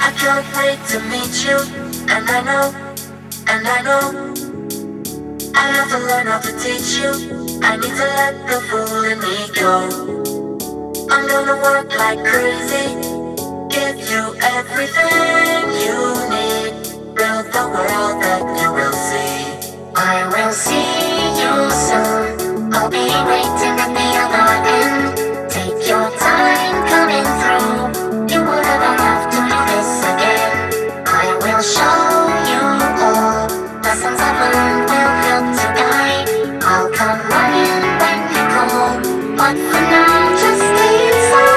I can't wait to meet you. And I know, and I know, I have to learn how to teach you. I need to let the fool in me go. I'm gonna work like crazy, give you everything you need, build the world that you will see. I will see you soon, I'll be waiting at the other end. Take your time coming through, you would ever have to do this again. I will show you all, lessons I've learned will help to guide. I'll come running when you call, but for now just stay inside.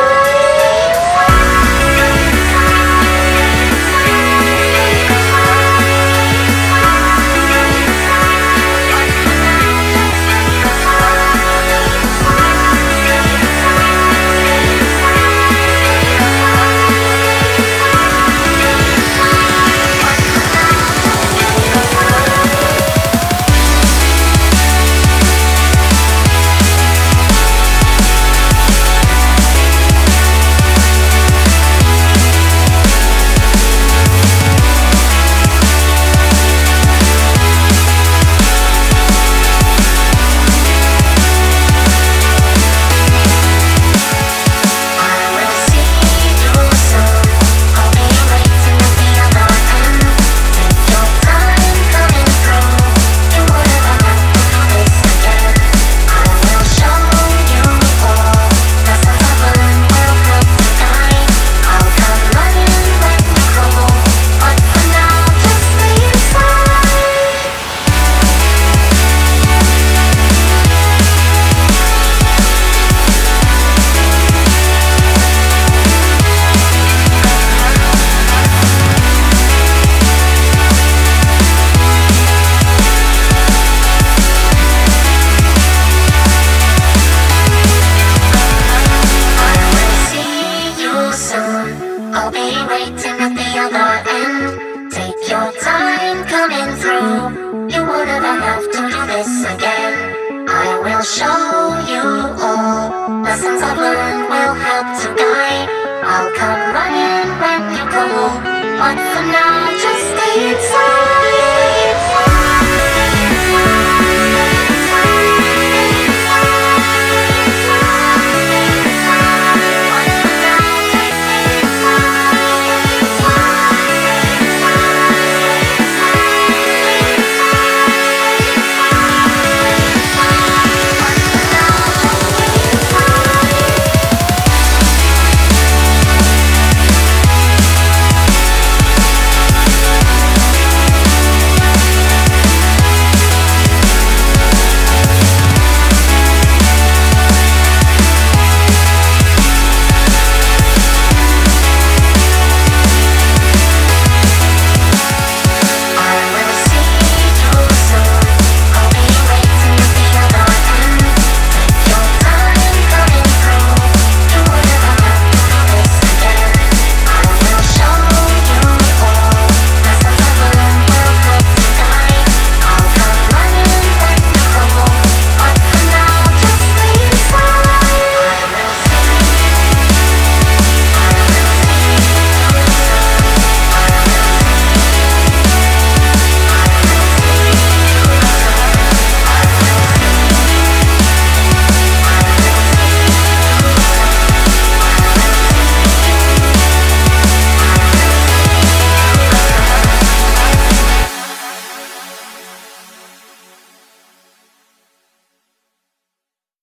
I'll be waiting at the other end. Take your time coming through, you would ever have to do this again. I will show you all, lessons I've learned will help to guide. I'll come running when you call, but for now just stay inside.